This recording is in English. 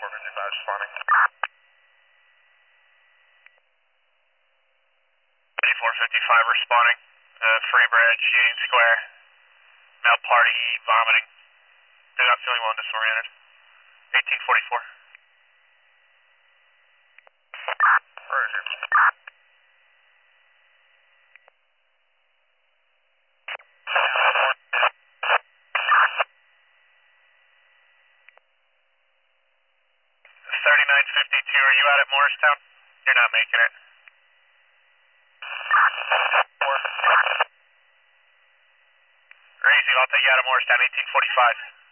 responding. 2455 responding. Free Bridge, Union Square. Male party, vomiting. They're not feeling well and disoriented. 1844. Roger. 3952, are you out at Morristown? You're not making it. Crazy, I'll take you out of Morristown, 1845.